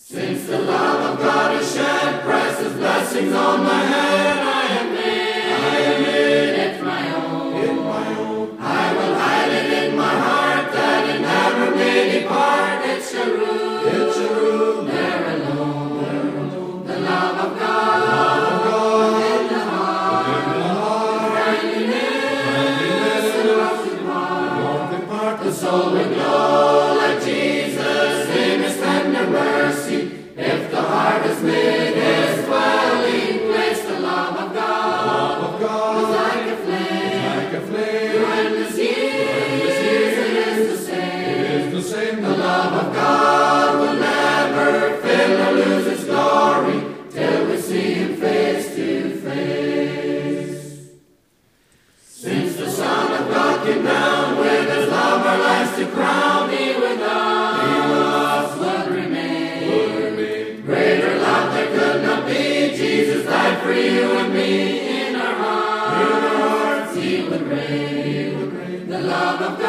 Since the love of God is shed, presses blessings on my head, I have made it my own. I will hide it in my heart, that it never may depart. It shall rule there alone. The love of God in the heart, friendliness and warmth impart. The soul will glow like Jesus in His tender mercy. If the heart is made His dwelling place, the love of God is like a flame. Through endless years it is the same. The love of God will never fail or lose its glory till we see Him face to face. Since the Son of God came down with His love our lives to crown, He with us would remain. Greater love there could not be. Jesus died for you and me. In our hearts He would reign. The love of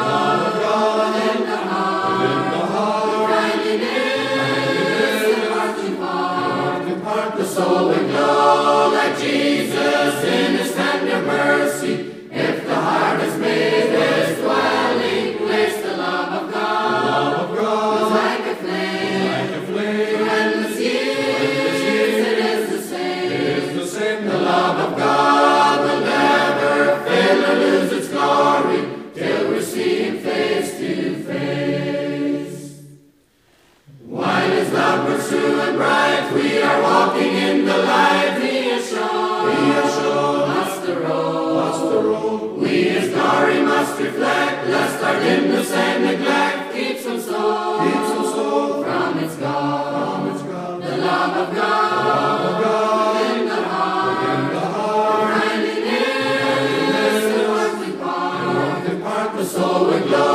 God in the heart, kindliness and heart impart. The soul will glow like Jesus in His tender mercy. If the heart is made His dwelling place, the love of God is like a flame. Through endless years it is the same. The love of God will never fail or lose its glory till we see Him face to face. While His love burns true and bright, we are walking in the light. He has shown us the road. We His glory must reflect, lest our dimness and neglect keeps them stole from its God. The love of God in the heart, kindliness and warmth impart. The soul will glow